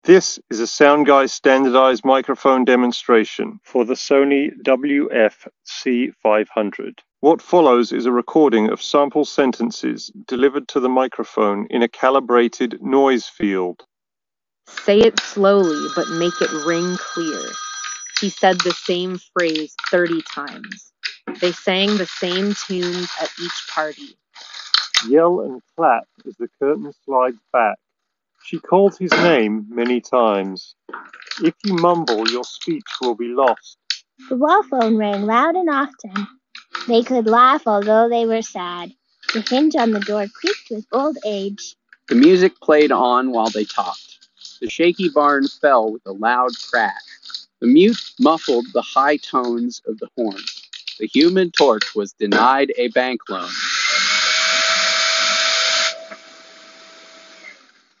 This is a SoundGuy standardized microphone demonstration for the Sony WF-C500. What follows is a recording of sample sentences delivered to the microphone in a calibrated noise field. Say it slowly, but make it ring clear. He said the same phrase 30 times. They sang the same tunes at each party. Yell and clap as the curtain slides back. She calls his name many times. If you mumble, your speech will be lost. The wall phone rang loud and often. They could laugh although they were sad. The hinge on the door creaked with old age. The music played on while they talked. The shaky barn fell with a loud crash. The mute muffled the high tones of the horn. The Human Torch was denied a bank loan.